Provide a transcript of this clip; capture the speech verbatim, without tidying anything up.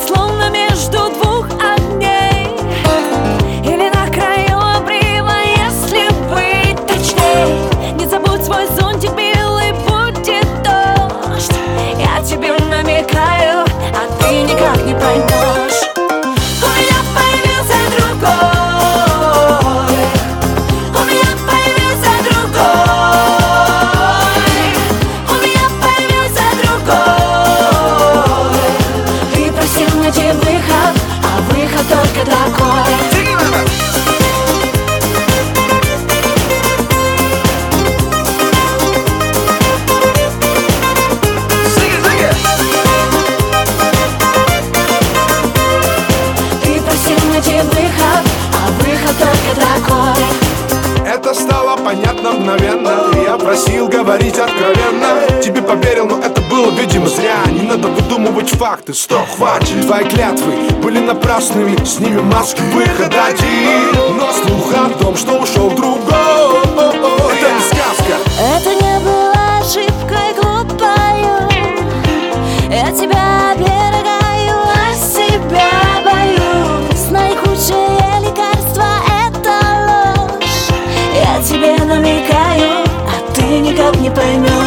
словно между двух огней, или на краю обрыва, если быть точней. Не забудь свой зонтик, милый, будет дождь. Я тебе намекаю, а ты никак не поймешь. У меня появился другой, у меня появился другой, у меня появился другой. Ты просил найти выход, а выход только такой. Выход, а выход только такой. Это стало понятно мгновенно. Я просил говорить откровенно. Тебе поверил, но это было, видимо, зря. Не надо выдумывать факты, стоп, хватит. Твои клятвы были напрасными, с ними маски выход один. Но слух о том, что ушел другой, это не сказка. Это не была ошибкой глупою. Я тебя оберегаю, а себя боюсь. Наихудшее лекарство — это ложь. Я тебе намекаю, а ты никак не поймешь.